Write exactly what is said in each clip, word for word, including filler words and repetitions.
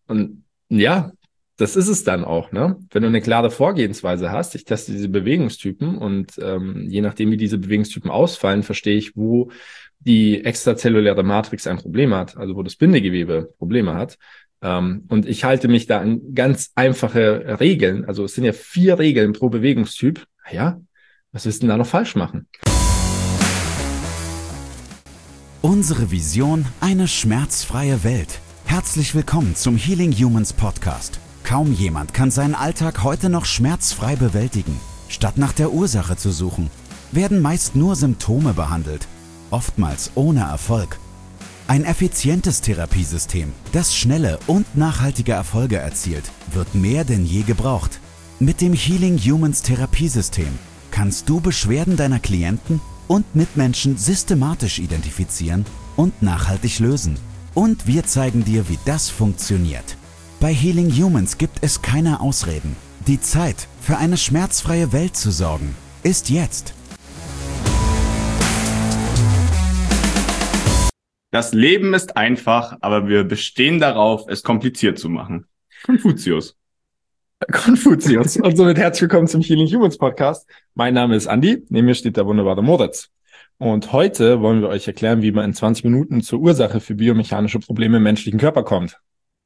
Und ja, das ist es dann auch, ne? Wenn du eine klare Vorgehensweise hast, ich teste diese Bewegungstypen und ähm, je nachdem, wie diese Bewegungstypen ausfallen, verstehe ich, wo die extrazelluläre Matrix ein Problem hat, also wo das Bindegewebe Probleme hat. Ähm, und ich halte mich da an ganz einfache Regeln. Also es sind ja vier Regeln pro Bewegungstyp. Ja, was willst du denn da noch falsch machen? Unsere Vision: eine schmerzfreie Welt. Herzlich willkommen zum Healing Humans Podcast. Kaum jemand kann seinen Alltag heute noch schmerzfrei bewältigen. Statt nach der Ursache zu suchen, werden meist nur Symptome behandelt, oftmals ohne Erfolg. Ein effizientes Therapiesystem, das schnelle und nachhaltige Erfolge erzielt, wird mehr denn je gebraucht. Mit dem Healing Humans Therapiesystem kannst du Beschwerden deiner Klienten und Mitmenschen systematisch identifizieren und nachhaltig lösen. Und wir zeigen dir, wie das funktioniert. Bei Healing Humans gibt es keine Ausreden. Die Zeit, für eine schmerzfreie Welt zu sorgen, ist jetzt. Das Leben ist einfach, aber wir bestehen darauf, es kompliziert zu machen. Konfuzius. Konfuzius. Und somit herzlich willkommen zum Healing Humans Podcast. Mein Name ist Andi, neben mir steht der wunderbare Moritz. Und heute wollen wir euch erklären, wie man in zwanzig Minuten zur Ursache für biomechanische Probleme im menschlichen Körper kommt.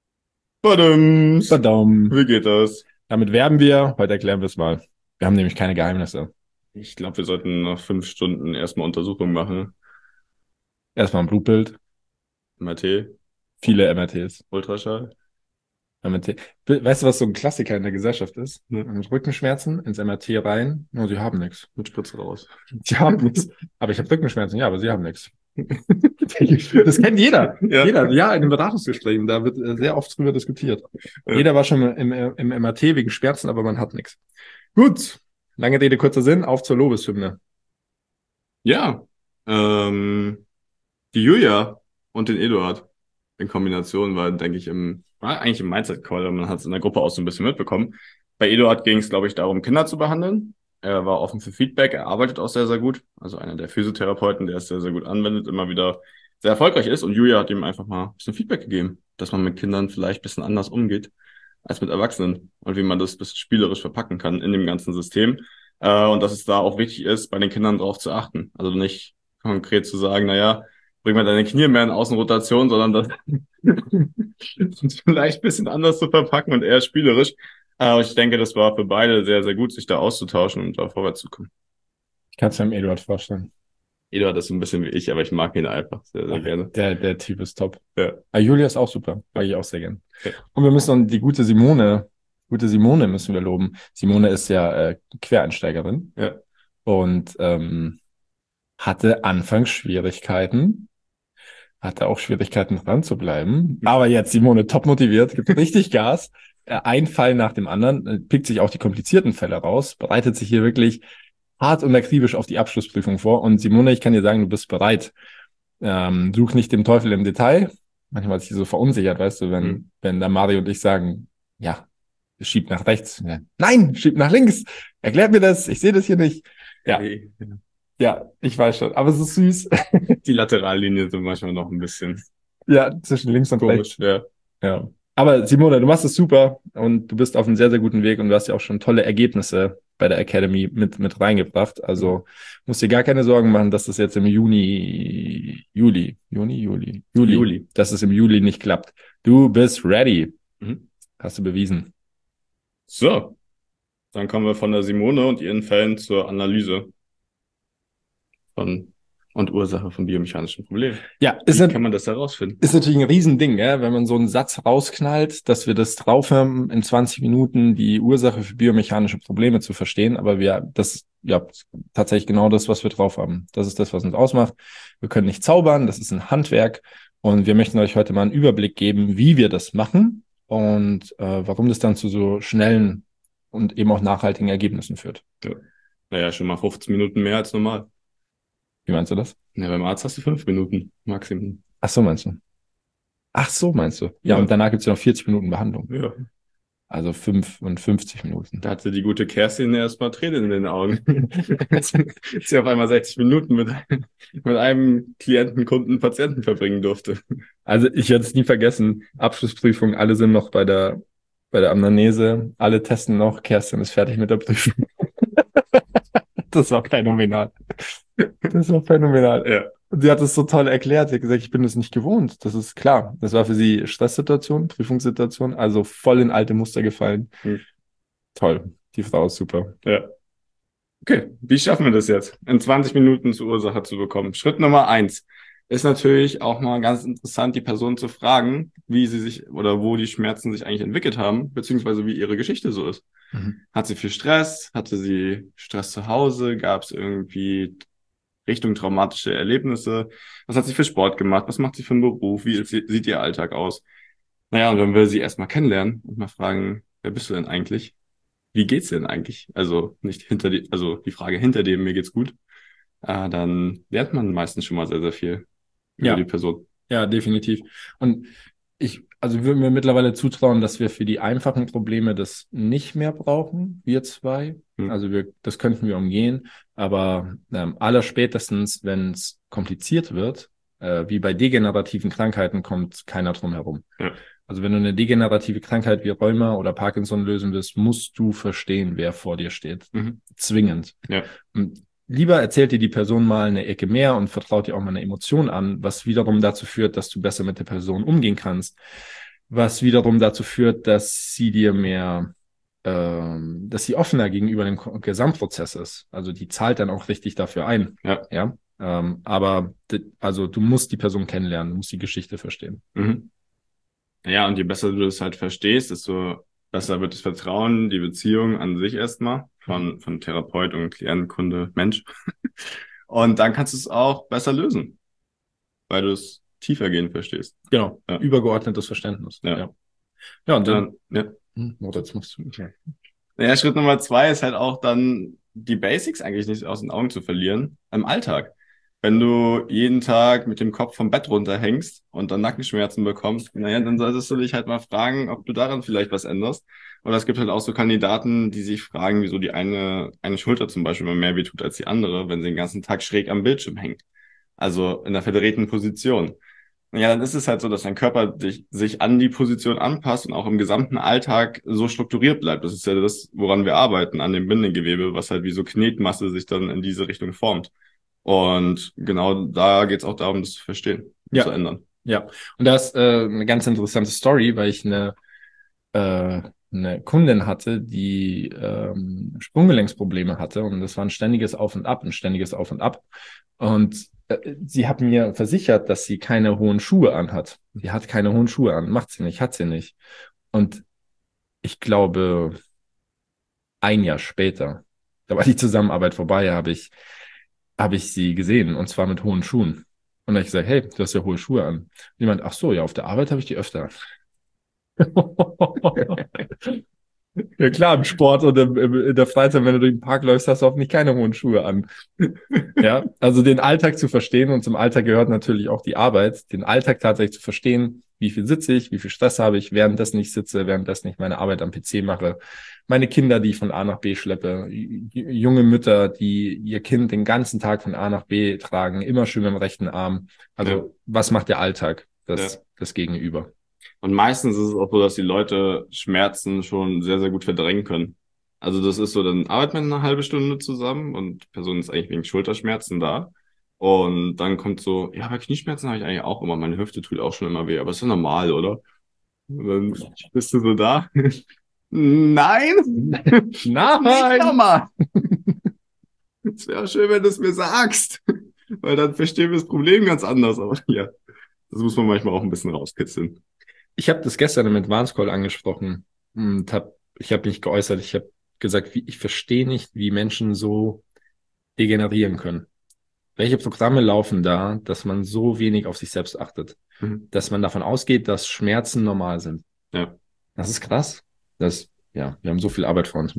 Badums. Badum. Wie geht das? Damit werben wir, heute erklären wir es mal. Wir haben nämlich keine Geheimnisse. Ich glaube, wir sollten nach fünf Stunden erstmal Untersuchungen machen. Erstmal ein Blutbild. M R T. Viele M R Ts. Ultraschall. M R T. Weißt du, was so ein Klassiker in der Gesellschaft ist? Ne? Mit Rückenschmerzen ins M R T rein. Nur sie haben nichts. Mit Spritze raus. Sie haben nichts. Aber ich habe Rückenschmerzen. Ja, aber sie haben nichts. Das kennt jeder. Ja. Jeder. Ja, in den Beratungsgesprächen. Da wird äh, sehr oft drüber diskutiert. Ja. Jeder war schon im, im M R T wegen Schmerzen, aber man hat nichts. Gut. Lange Rede, kurzer Sinn. Auf zur Lobeshymne. Ja. Ähm, die Julia und den Eduard in Kombination war, denke ich, im war eigentlich im Mindset-Call, man hat es in der Gruppe auch so ein bisschen mitbekommen. Bei Eduard ging es, glaube ich, darum, Kinder zu behandeln. Er war offen für Feedback, er arbeitet auch sehr, sehr gut. Also einer der Physiotherapeuten, der es sehr, sehr gut anwendet, immer wieder sehr erfolgreich ist. Und Julia hat ihm einfach mal ein bisschen Feedback gegeben, dass man mit Kindern vielleicht ein bisschen anders umgeht als mit Erwachsenen und wie man das ein bisschen spielerisch verpacken kann in dem ganzen System. Äh, und dass es da auch wichtig ist, bei den Kindern darauf zu achten. Also nicht konkret zu sagen, naja, bring mal deine Knie mehr in Außenrotation, sondern das vielleicht ein bisschen anders zu verpacken und eher spielerisch. Aber ich denke, das war für beide sehr, sehr gut, sich da auszutauschen und da vorwärts zu kommen. Ich kann es mir Eduard vorstellen. Eduard ist so ein bisschen wie ich, aber ich mag ihn einfach sehr, sehr gerne. Der, der Typ ist top. Ja. Aber Julia ist auch super. Mag ich auch sehr gern. Ja. Und wir müssen die gute Simone, gute Simone müssen wir loben. Simone ist ja äh, Quereinsteigerin. Ja. Und ähm, hatte anfangs Schwierigkeiten, hatte auch Schwierigkeiten dran zu bleiben. Aber jetzt Simone top motiviert, gibt richtig Gas. Ein Fall nach dem anderen, pickt sich auch die komplizierten Fälle raus, bereitet sich hier wirklich hart und akribisch auf die Abschlussprüfung vor. Und Simone, ich kann dir sagen, du bist bereit. Ähm, such nicht dem Teufel im Detail. Manchmal ist sie so verunsichert, weißt du, wenn, mhm. wenn da Mario und ich sagen, ja, schieb nach rechts. Ja, nein, schieb nach links. Erklärt mir das, ich sehe das hier nicht. Ja. Okay. Ja, ich weiß schon, aber es ist süß. Die Laterallinien sind manchmal noch ein bisschen. Ja, zwischen links und komisch, rechts. Ja. Ja. Aber Simone, du machst es super und du bist auf einem sehr, sehr guten Weg und du hast ja auch schon tolle Ergebnisse bei der Academy mit, mit reingebracht. Also mhm. musst dir gar keine Sorgen machen, dass das jetzt im Juni, Juli, Juni, Juli, Juli, Juli, dass es im Juli nicht klappt. Du bist ready. Mhm. Hast du bewiesen. So. Dann kommen wir von der Simone und ihren Fällen zur Analyse von und Ursache von biomechanischen Problemen. Ja, ist Wie kann man das herausfinden? Ist natürlich ein Riesending, ja, wenn man so einen Satz rausknallt, dass wir das drauf haben, in zwanzig Minuten die Ursache für biomechanische Probleme zu verstehen. Aber wir, das ist ja tatsächlich genau das, was wir drauf haben. Das ist das, was uns ausmacht. Wir können nicht zaubern, das ist ein Handwerk. Und wir möchten euch heute mal einen Überblick geben, wie wir das machen und äh, warum das dann zu so schnellen und eben auch nachhaltigen Ergebnissen führt. Ja. Naja, schon mal fünfzehn Minuten mehr als normal. Wie meinst du das? Ja, beim Arzt hast du fünf Minuten Maximum. Ach so, meinst du? Ach so, meinst du? Ja, ja. Und danach gibt's ja noch vierzig Minuten Behandlung. Ja. Also fünfundfünfzig Minuten. Da hatte die gute Kerstin erstmal Tränen in den Augen. Sie auf einmal sechzig Minuten mit, mit einem Klienten, Kunden, Patienten verbringen durfte. Also ich werde es nie vergessen. Abschlussprüfung, alle sind noch bei der, bei der Amnese, alle testen noch, Kerstin ist fertig mit der Prüfung. Das war phänomenal. Das war phänomenal. Ja. Und sie hat es so toll erklärt. Sie hat gesagt, ich bin das nicht gewohnt. Das ist klar. Das war für sie Stresssituation, Prüfungssituation, also voll in alte Muster gefallen. Hm. Toll. Die Frau ist super. Ja. Okay, wie schaffen wir das jetzt? In zwanzig Minuten zur Ursache zu bekommen. Schritt Nummer eins ist natürlich auch mal ganz interessant, die Person zu fragen, wie sie sich oder wo die Schmerzen sich eigentlich entwickelt haben, beziehungsweise wie ihre Geschichte so ist. Mhm. Hat sie viel Stress? Hatte sie Stress zu Hause? Gab es irgendwie Richtung traumatische Erlebnisse? Was hat sie für Sport gemacht? Was macht sie für einen Beruf? Wie sieht ihr Alltag aus? Naja, und dann will sie erstmal kennenlernen und mal fragen, wer bist du denn eigentlich? Wie geht's denn eigentlich? Also nicht hinter die, also die Frage hinter dem, mir geht's gut. Äh, dann lernt man meistens schon mal sehr, sehr viel über ja. die Person. Ja, definitiv. Und ich, also würde mir mittlerweile zutrauen, dass wir für die einfachen Probleme das nicht mehr brauchen, wir zwei. Hm. Also wir, das könnten wir umgehen. Aber ähm, allerspätestens, wenn es kompliziert wird, äh, wie bei degenerativen Krankheiten, kommt keiner drum herum. Ja. Also wenn du eine degenerative Krankheit wie Rheuma oder Parkinson lösen willst, musst du verstehen, wer vor dir steht. Mhm. Zwingend. Ja. Und lieber erzählt dir die Person mal eine Ecke mehr und vertraut dir auch mal eine Emotion an, was wiederum dazu führt, dass du besser mit der Person umgehen kannst. Was wiederum dazu führt, dass sie dir mehr, ähm, dass sie offener gegenüber dem Gesamtprozess ist. Also die zahlt dann auch richtig dafür ein. Ja. Ja. Ähm, aber also du musst die Person kennenlernen, du musst die Geschichte verstehen. Mhm. Ja, und je besser du das halt verstehst, desto besser wird das Vertrauen, die Beziehung an sich erstmal von, von Therapeut und Klient, Kunde, Mensch. Und dann kannst du es auch besser lösen, weil du es tiefergehend verstehst. Genau, ja. Übergeordnetes Verständnis. Ja, ja. Ja, und dann, dann ja. Hm, oh, jetzt musst du, okay. Naja, Schritt Nummer zwei ist halt auch dann, die Basics eigentlich nicht aus den Augen zu verlieren im Alltag. Wenn du jeden Tag mit dem Kopf vom Bett runterhängst und dann Nackenschmerzen bekommst, naja, dann solltest du dich halt mal fragen, ob du daran vielleicht was änderst. Oder es gibt halt auch so Kandidaten, die sich fragen, wieso die eine eine Schulter zum Beispiel mal mehr wehtut als die andere, wenn sie den ganzen Tag schräg am Bildschirm hängt. Also in der verdrehten Position. Ja, dann ist es halt so, dass dein Körper dich, sich an die Position anpasst und auch im gesamten Alltag so strukturiert bleibt. Das ist ja das, woran wir arbeiten, an dem Bindegewebe, was halt wie so Knetmasse sich dann in diese Richtung formt. Und genau da geht es auch darum, das zu verstehen, ja. zu ändern. Ja, und das ist äh, eine ganz interessante Story, weil ich eine, äh, eine Kundin hatte, die ähm, Sprunggelenksprobleme hatte und das war ein ständiges Auf und Ab, ein ständiges Auf und Ab. Und äh, sie hat mir versichert, dass sie keine hohen Schuhe anhat. Sie hat keine hohen Schuhe an, macht sie nicht, hat sie nicht. Und ich glaube, ein Jahr später, da war die Zusammenarbeit vorbei, habe ich habe ich sie gesehen, und zwar mit hohen Schuhen. Und dann habe ich gesagt, hey, du hast ja hohe Schuhe an. Und jemand, ach so, ja, auf der Arbeit habe ich die öfter an. Ja klar, im Sport und im, im, in der Freizeit, wenn du durch den Park läufst, hast du hoffentlich keine hohen Schuhe an. Ja, also den Alltag zu verstehen, und zum Alltag gehört natürlich auch die Arbeit, den Alltag tatsächlich zu verstehen, wie viel sitze ich, wie viel Stress habe ich, währenddessen ich sitze, währenddessen ich meine Arbeit am P C mache, meine Kinder, die ich von A nach B schleppe, junge Mütter, die ihr Kind den ganzen Tag von A nach B tragen, immer schön mit dem rechten Arm. Also ja. Was macht der Alltag, das, ja. das Gegenüber? Und meistens ist es auch so, dass die Leute Schmerzen schon sehr, sehr gut verdrängen können. Also das ist so, dann arbeitet man eine halbe Stunde zusammen und die Person ist eigentlich wegen Schulterschmerzen da. Und dann kommt so, ja, bei Knieschmerzen habe ich eigentlich auch immer, meine Hüfte tut auch schon immer weh, aber ist ja normal, oder? Und dann bist du so da. Nein! Nein! Nicht nochmal! Es wäre schön, wenn du es mir sagst. Weil dann verstehen wir das Problem ganz anders. Aber ja, das muss man manchmal auch ein bisschen rauskitzeln. Ich habe das gestern im Advance Call angesprochen und hab, ich habe mich geäußert, ich habe gesagt, wie, ich verstehe nicht, wie Menschen so degenerieren können. Welche Programme laufen da, dass man so wenig auf sich selbst achtet? Mhm. Dass man davon ausgeht, dass Schmerzen normal sind. Ja. Das ist krass. Das, ja, wir haben so viel Arbeit vor uns.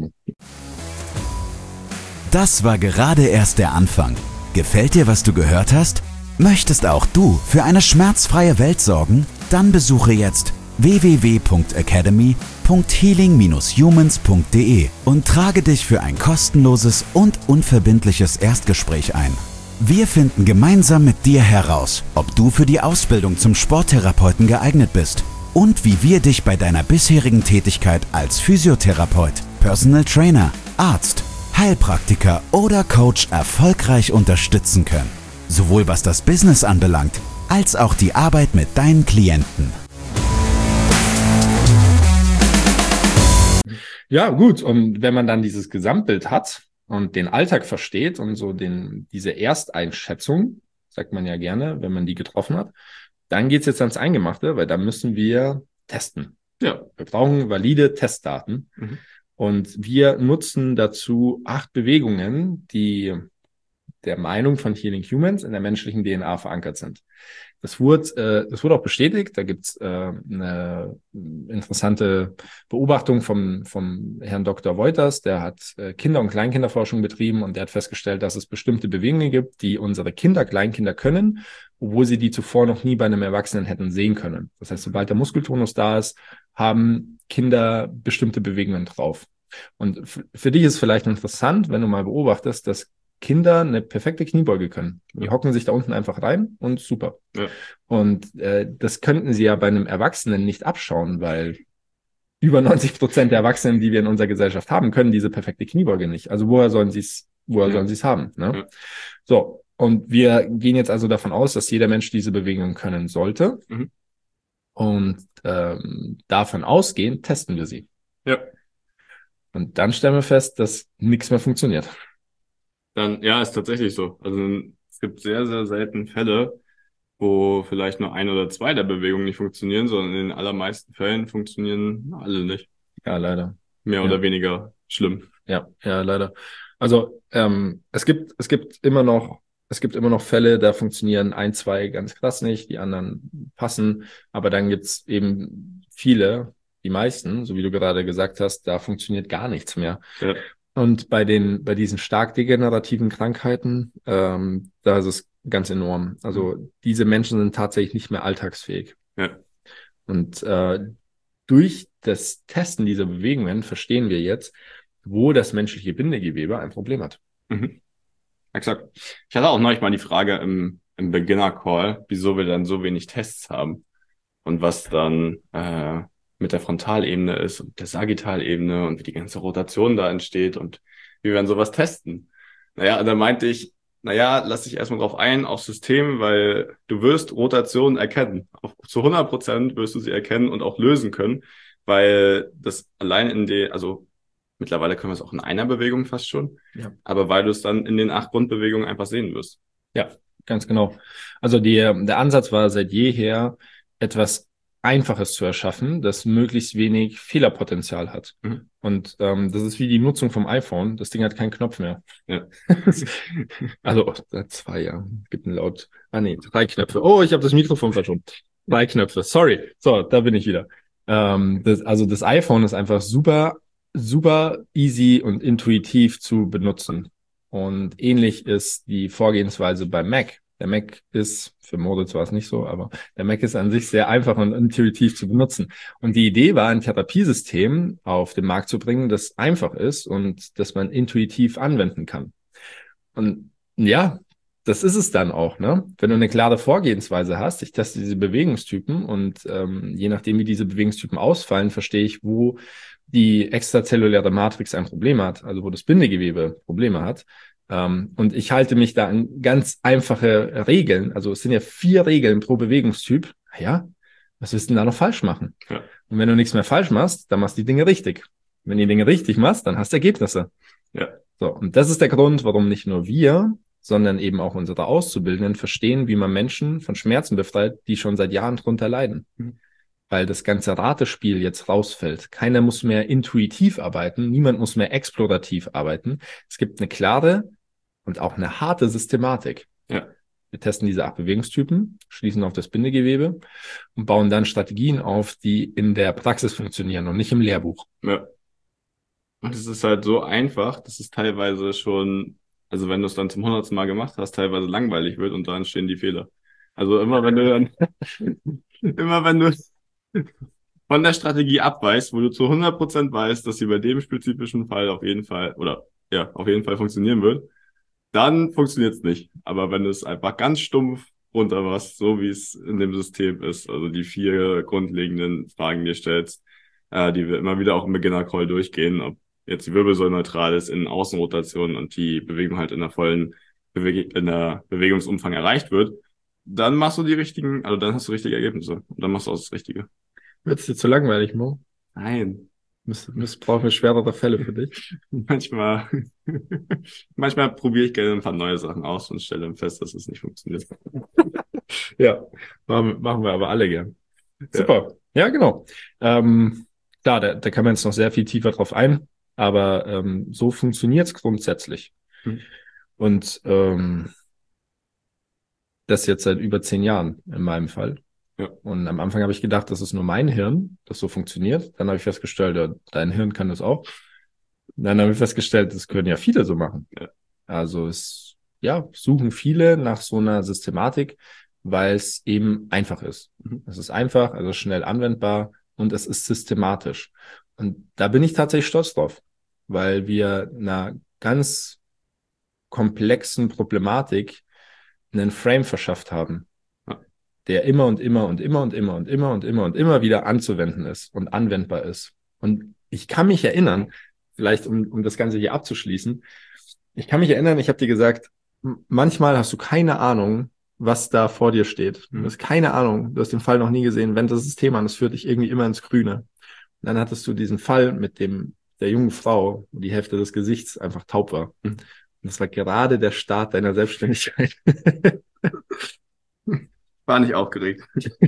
Das war gerade erst der Anfang. Gefällt dir, was du gehört hast? Möchtest auch du für eine schmerzfreie Welt sorgen? Dann besuche jetzt w w w punkt academy punkt healing humans punkt d e und trage dich für ein kostenloses und unverbindliches Erstgespräch ein. Wir finden gemeinsam mit dir heraus, ob du für die Ausbildung zum Sporttherapeuten geeignet bist und wie wir dich bei deiner bisherigen Tätigkeit als Physiotherapeut, Personal Trainer, Arzt, Heilpraktiker oder Coach erfolgreich unterstützen können. Sowohl was das Business anbelangt, als auch die Arbeit mit deinen Klienten. Ja, gut. Und wenn man dann dieses Gesamtbild hat und den Alltag versteht und so den, diese Ersteinschätzung, sagt man ja gerne, wenn man die getroffen hat, dann geht's jetzt ans Eingemachte, weil da müssen wir testen. Ja. Wir brauchen valide Testdaten. Mhm. Und wir nutzen dazu acht Bewegungen, die der Meinung von Healing Humans in der menschlichen D N A verankert sind. Das wurde, äh, das wurde auch bestätigt. Da gibt's äh, eine interessante Beobachtung vom, vom Herrn Doktor Wouters. Der hat äh, Kinder- und Kleinkinderforschung betrieben und der hat festgestellt, dass es bestimmte Bewegungen gibt, die unsere Kinder, Kleinkinder können, obwohl sie die zuvor noch nie bei einem Erwachsenen hätten sehen können. Das heißt, sobald der Muskeltonus da ist, haben Kinder bestimmte Bewegungen drauf. Und für dich ist vielleicht interessant, wenn du mal beobachtest, dass Kinder eine perfekte Kniebeuge können. Die hocken sich da unten einfach rein und super. Ja. Und äh, das könnten sie ja bei einem Erwachsenen nicht abschauen, weil über neunzig Prozent der Erwachsenen, die wir in unserer Gesellschaft haben, können diese perfekte Kniebeuge nicht. Also woher sollen sie es, woher Ja. sollen sie es haben? Ne? Ja. So, und wir gehen jetzt also davon aus, dass jeder Mensch diese Bewegung können sollte. Mhm. Und ähm, davon ausgehend testen wir sie. Ja. Und dann stellen wir fest, dass nichts mehr funktioniert. Dann, ja, ist tatsächlich so. Also es gibt sehr, sehr selten Fälle, wo vielleicht nur ein oder zwei der Bewegungen nicht funktionieren, sondern in den allermeisten Fällen funktionieren alle nicht. Ja, leider. Mehr Ja. oder weniger schlimm. Ja, ja, leider. Also ähm, es gibt, es gibt immer noch, es gibt immer noch Fälle, da funktionieren ein, zwei ganz krass nicht, die anderen passen, aber dann gibt's eben viele, die meisten, so wie du gerade gesagt hast, da funktioniert gar nichts mehr. Ja. Und bei den, bei diesen stark degenerativen Krankheiten, ähm, da ist es ganz enorm. Also diese Menschen sind tatsächlich nicht mehr alltagsfähig. Ja. Und äh, durch das Testen dieser Bewegungen verstehen wir jetzt, wo das menschliche Bindegewebe ein Problem hat. Mhm. Exakt. Ich hatte auch neulich mal die Frage im, im Beginner-Call, wieso wir dann so wenig Tests haben und was dann äh, mit der Frontalebene ist und der Sagittalebene und wie die ganze Rotation da entsteht und wie wir dann sowas testen. Naja, da meinte ich, naja, lass dich erstmal drauf ein, aufs System, weil du wirst Rotation erkennen. Auf, zu hundert Prozent wirst du sie erkennen und auch lösen können, weil das allein in der, also mittlerweile können wir es auch in einer Bewegung fast schon, Ja. aber weil du es dann in den acht Grundbewegungen einfach sehen wirst. Ja, ganz genau. Also die, der Ansatz war seit jeher, etwas Einfaches zu erschaffen, das möglichst wenig Fehlerpotenzial hat. Mhm. Und ähm, das ist wie die Nutzung vom iPhone. Das Ding hat keinen Knopf mehr. Ja. Also seit zwei Jahren. Gibt einen laut. Ah nee, drei Knöpfe. Oh, ich habe das Mikrofon verschoben. Drei Knöpfe. Sorry. So, da bin ich wieder. Ähm, das, also das iPhone ist einfach super, super easy und intuitiv zu benutzen. Und ähnlich ist die Vorgehensweise beim Mac. Der Mac ist, für Moritz war es nicht so, aber der Mac ist an sich sehr einfach und intuitiv zu benutzen. Und die Idee war, ein Therapiesystem auf den Markt zu bringen, das einfach ist und das man intuitiv anwenden kann. Und ja, das ist es dann auch, ne? Wenn du eine klare Vorgehensweise hast, ich teste diese Bewegungstypen und ähm, je nachdem, wie diese Bewegungstypen ausfallen, verstehe ich, wo die extrazelluläre Matrix ein Problem hat, also wo das Bindegewebe Probleme hat. Um, und ich halte mich da an ganz einfache Regeln. Also es sind ja vier Regeln pro Bewegungstyp. Ja, was willst du denn da noch falsch machen? Ja. Und wenn du nichts mehr falsch machst, dann machst du die Dinge richtig. Wenn du die Dinge richtig machst, dann hast du Ergebnisse. Ja. So, und das ist der Grund, warum nicht nur wir, sondern eben auch unsere Auszubildenden verstehen, wie man Menschen von Schmerzen befreit, die schon seit Jahren drunter leiden. Mhm. Weil das ganze Ratespiel jetzt rausfällt. Keiner muss mehr intuitiv arbeiten, niemand muss mehr explorativ arbeiten. Es gibt eine klare und auch eine harte Systematik. Ja. Wir testen diese acht Bewegungstypen, schließen auf das Bindegewebe und bauen dann Strategien auf, die in der Praxis funktionieren und nicht im Lehrbuch. Ja. Und es ist halt so einfach, dass es teilweise schon, also wenn du es dann zum hundertsten Mal gemacht hast, teilweise langweilig wird und da entstehen die Fehler. Also immer wenn du dann, immer wenn du, von der Strategie abweichst, wo du zu hundert Prozent weißt, dass sie bei dem spezifischen Fall auf jeden Fall oder ja, auf jeden Fall funktionieren wird, dann funktioniert es nicht. Aber wenn du es einfach ganz stumpf runter machst, so wie es in dem System ist, also die vier grundlegenden Fragen dir stellst, äh, die wir immer wieder auch im Beginner-Call durchgehen, ob jetzt die Wirbelsäule neutral ist, in Außenrotation und die Bewegung halt in der vollen Beweg in der Bewegungsumfang erreicht wird, dann machst du die richtigen, also dann hast du richtige Ergebnisse und dann machst du auch das Richtige. Wird es dir zu langweilig, Mo? Nein. Miss, missbrauchen wir schwerere Fälle für dich? Manchmal, manchmal probiere ich gerne ein paar neue Sachen aus und stelle dann fest, dass es nicht funktioniert. Ja, machen, machen wir aber alle gern. Super. Ja, ja genau. Ähm, klar, da, da kann man jetzt noch sehr viel tiefer drauf ein, aber ähm, so funktioniert es grundsätzlich. Mhm. Und ähm, das jetzt seit über zehn Jahren in meinem Fall. Ja. Und am Anfang habe ich gedacht, das ist nur mein Hirn, das so funktioniert. Dann habe ich festgestellt, ja, dein Hirn kann das auch. Dann habe ich festgestellt, das können ja viele so machen. Ja. Also es, ja, suchen viele nach so einer Systematik, weil es eben einfach ist. Mhm. Es ist einfach, also schnell anwendbar und es ist systematisch. Und da bin ich tatsächlich stolz drauf, weil wir einer ganz komplexen Problematik einen Frame verschafft haben, Ja. der immer und immer und immer und immer und immer und immer und immer wieder anzuwenden ist und anwendbar ist. Und ich kann mich erinnern, vielleicht um, um das Ganze hier abzuschließen, ich kann mich erinnern, ich habe dir gesagt, m- manchmal hast du keine Ahnung, was da vor dir steht. Du Mhm. hast keine Ahnung, du hast den Fall noch nie gesehen, wenn das Thema an, das führt dich irgendwie immer ins Grüne. Und dann hattest du diesen Fall mit dem der jungen Frau, wo die Hälfte des Gesichts einfach taub war. Mhm. Und das war gerade der Start deiner Selbstständigkeit. War nicht aufgeregt.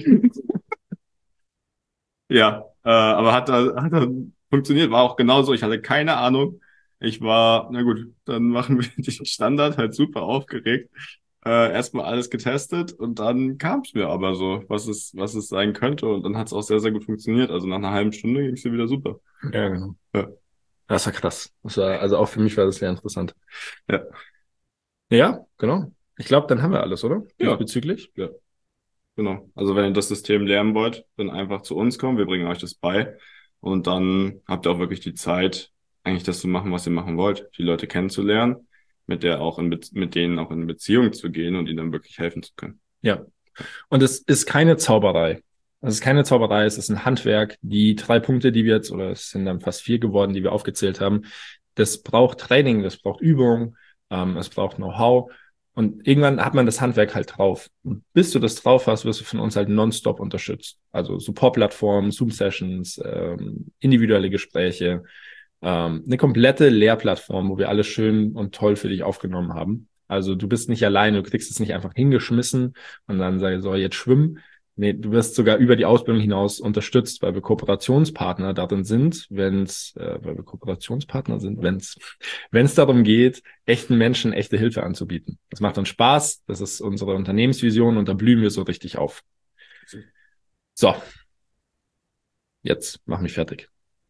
Ja, äh, aber hat da hat da funktioniert, war auch genauso. Ich hatte keine Ahnung. Ich war, na gut, dann machen wir den Standard, halt super aufgeregt. Äh, erstmal alles getestet und dann kam es mir aber so, was es, was es sein könnte. Und dann hat es auch sehr, sehr gut funktioniert. Also nach einer halben Stunde ging es mir wieder super. Ja, genau. Ja. Das war krass. Das war, also auch für mich war das sehr interessant. Ja. Ja, genau. Ich glaube, dann haben wir alles, oder? Ja. Diesbezüglich. Ja. Genau. Also wenn ihr das System lernen wollt, dann einfach zu uns kommen. Wir bringen euch das bei. Und dann habt ihr auch wirklich die Zeit, eigentlich das zu machen, was ihr machen wollt. Die Leute kennenzulernen, mit der auch in Be mit denen auch in Beziehung zu gehen und ihnen dann wirklich helfen zu können. Ja. Und es ist keine Zauberei. Es ist keine Zauberei, es ist ein Handwerk. Die drei Punkte, die wir jetzt, oder es sind dann fast vier geworden, die wir aufgezählt haben, das braucht Training, das braucht Übung, ähm, es braucht Know-how. Und irgendwann hat man das Handwerk halt drauf. Und bis du das drauf hast, wirst du von uns halt nonstop unterstützt. Also Support-Plattformen, Zoom-Sessions, ähm, individuelle Gespräche, ähm, eine komplette Lehrplattform, wo wir alles schön und toll für dich aufgenommen haben. Also du bist nicht alleine, du kriegst es nicht einfach hingeschmissen und dann sagst so, jetzt schwimmen. Nee, du wirst sogar über die Ausbildung hinaus unterstützt, weil wir Kooperationspartner darin sind, wenn es, äh, weil wir Kooperationspartner sind, wenn es, wenn es darum geht, echten Menschen echte Hilfe anzubieten. Das macht uns Spaß, das ist unsere Unternehmensvision und da blühen wir so richtig auf. So, jetzt mach mich fertig.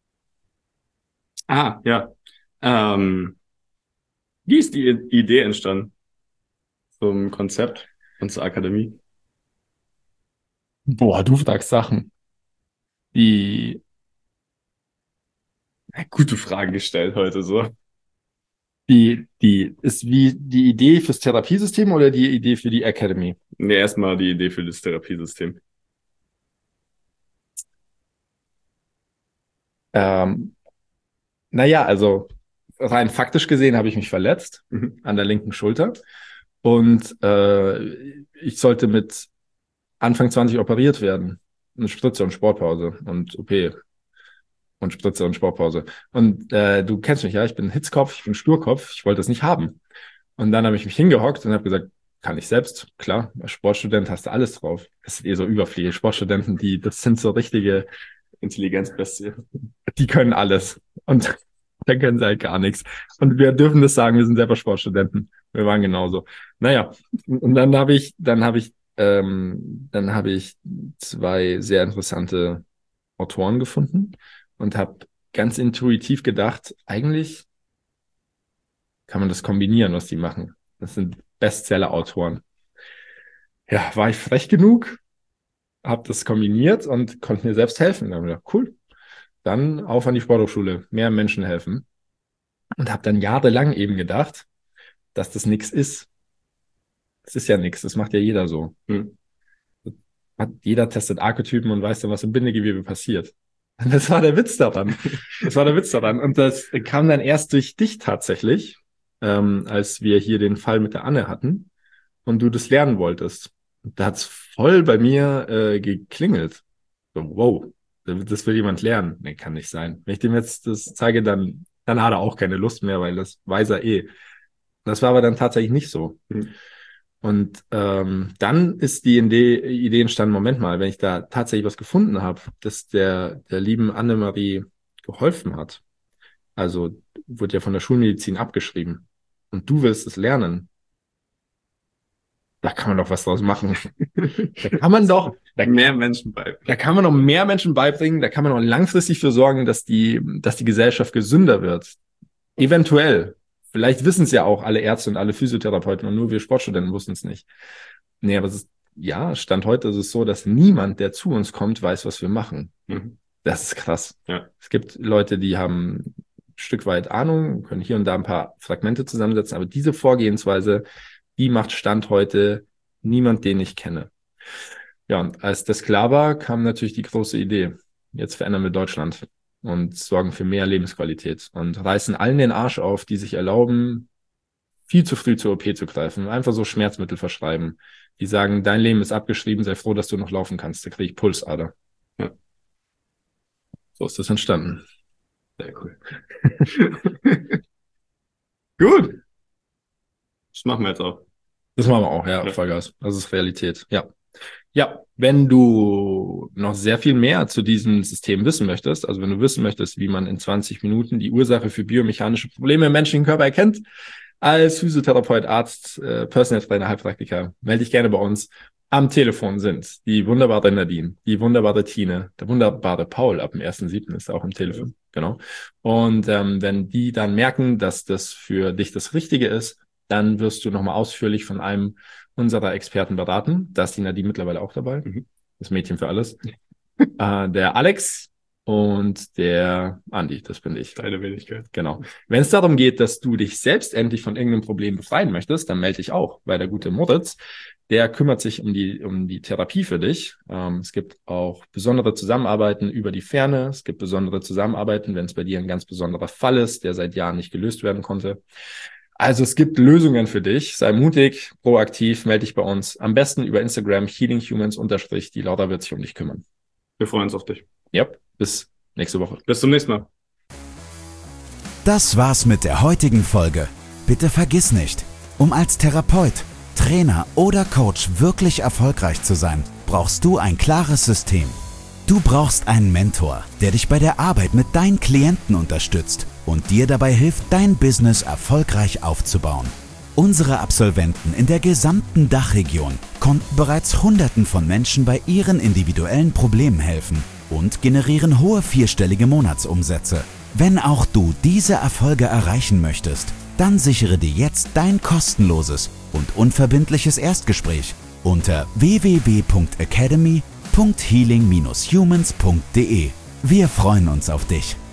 Ah, ja. Ähm, wie ist die I- Idee entstanden zum Konzept und zur Akademie? Boah, du fragst Sachen, die, Ja, gute Frage gestellt heute so. die, die, ist wie die Idee fürs Therapiesystem oder die Idee für die Academy? Nee, erstmal die Idee für das Therapiesystem. Ähm, naja, also rein faktisch gesehen habe ich mich verletzt Mhm. an der linken Schulter und äh, ich sollte mit Anfang zwanzig operiert werden. Eine Spritze und Sportpause und O P und Spritze und Sportpause. Und äh, du kennst mich, ja, ich bin Hitzkopf, ich bin Sturkopf, ich wollte das nicht haben. Und dann habe ich mich hingehockt und habe gesagt, kann ich selbst, klar, als Sportstudent hast du alles drauf. Das ist eh so überfließend. Sportstudenten, die, das sind so richtige Intelligenzbestie. die können alles. Und dann können sie halt gar nichts. Und wir dürfen das sagen, wir sind selber Sportstudenten. Wir waren genauso. Naja, und dann habe ich, dann habe ich, ähm, dann habe ich zwei sehr interessante Autoren gefunden und habe ganz intuitiv gedacht, eigentlich kann man das kombinieren, was die machen. Das sind Bestseller-Autoren. Ja, war ich frech genug? habe das kombiniert und konnte mir selbst helfen. Dann habe ich gedacht, cool, dann auf an die Sporthochschule, mehr Menschen helfen. Und habe dann jahrelang eben gedacht, dass das nichts ist. Das ist ja nichts, das macht ja jeder so. Hm. Hat, jeder testet Archetypen und weiß dann, was im Bindegewebe passiert. Und das war der Witz daran. Das war der Witz daran. Und das kam dann erst durch dich tatsächlich, ähm, als wir hier den Fall mit der Anne hatten und du das lernen wolltest. Und da hat's voll bei mir äh, geklingelt. So, wow, das will jemand lernen. Nee, kann nicht sein. Wenn ich dem jetzt das zeige, dann, dann hat er auch keine Lust mehr, weil das weiß er eh. Das war aber dann tatsächlich nicht so. Mhm. Und ähm, dann ist die Idee, Idee entstanden, Moment mal, wenn ich da tatsächlich was gefunden habe, das der, der lieben Annemarie geholfen hat, also wurde ja von der Schulmedizin abgeschrieben und du willst es lernen, da kann man doch was draus machen. Da kann man doch da, mehr Menschen beibringen. Da kann man noch mehr Menschen beibringen, da kann man auch langfristig für sorgen, dass die, dass die Gesellschaft gesünder wird. Eventuell. Vielleicht wissen es ja auch alle Ärzte und alle Physiotherapeuten und nur wir Sportstudenten wussten es nicht. Nee, aber es ist, ja, Stand heute ist es so, dass niemand, der zu uns kommt, weiß, was wir machen. Mhm. Das ist krass. Ja. Es gibt Leute, die haben ein Stück weit Ahnung, können hier und da ein paar Fragmente zusammensetzen, aber diese Vorgehensweise, die macht Stand heute niemand, den ich kenne. Ja, und als das klar war, kam natürlich die große Idee. Jetzt verändern wir Deutschland und sorgen für mehr Lebensqualität und reißen allen den Arsch auf, die sich erlauben, viel zu früh zur O P zu greifen, einfach so Schmerzmittel verschreiben. Die sagen, dein Leben ist abgeschrieben, sei froh, dass du noch laufen kannst. Da kriege ich Pulsader. Ja. So ist das entstanden. Sehr cool. Gut. Das machen wir jetzt auch. Das machen wir auch, ja, Ja. Vollgas. Das ist Realität, ja. Ja, wenn du noch sehr viel mehr zu diesem System wissen möchtest, also wenn du wissen möchtest, wie man in zwanzig Minuten die Ursache für biomechanische Probleme im menschlichen Körper erkennt, als Physiotherapeut, Arzt, äh, Personal Trainer, Heilpraktiker, melde dich gerne bei uns. Am Telefon sind die wunderbare Nadine, die wunderbare Tine, der wunderbare Paul, ab dem ersten siebten ist er auch im Telefon, genau. Und ähm, wenn die dann merken, dass das für dich das Richtige ist, dann wirst du nochmal ausführlich von einem unserer Experten beraten. Da ist die Nadine mittlerweile auch dabei. Mhm. Das Mädchen für alles. äh, der Alex und der Andi, das bin ich. Deine Wenigkeit. Genau. Wenn es darum geht, dass du dich selbst endlich von irgendeinem Problem befreien möchtest, dann melde dich auch, weil der gute Moritz, der kümmert sich um die um die Therapie für dich. Ähm, es gibt auch besondere Zusammenarbeiten über die Ferne. Es gibt besondere Zusammenarbeiten, wenn es bei dir ein ganz besonderer Fall ist, der seit Jahren nicht gelöst werden konnte. Also es gibt Lösungen für dich. Sei mutig, proaktiv, melde dich bei uns. Am besten über Instagram healinghumans unterstrich. Die Laura wird sich um dich kümmern. Wir freuen uns auf dich. Ja, bis nächste Woche. Bis zum nächsten Mal. Das war's mit der heutigen Folge. Bitte vergiss nicht, um als Therapeut, Trainer oder Coach wirklich erfolgreich zu sein, brauchst du ein klares System. Du brauchst einen Mentor, der dich bei der Arbeit mit deinen Klienten unterstützt und dir dabei hilft, dein Business erfolgreich aufzubauen. Unsere Absolventen in der gesamten Dachregion konnten bereits Hunderten von Menschen bei ihren individuellen Problemen helfen und generieren hohe vierstellige Monatsumsätze. Wenn auch du diese Erfolge erreichen möchtest, dann sichere dir jetzt dein kostenloses und unverbindliches Erstgespräch unter w w w punkt academy punkt healing dash humans punkt de. Wir freuen uns auf dich.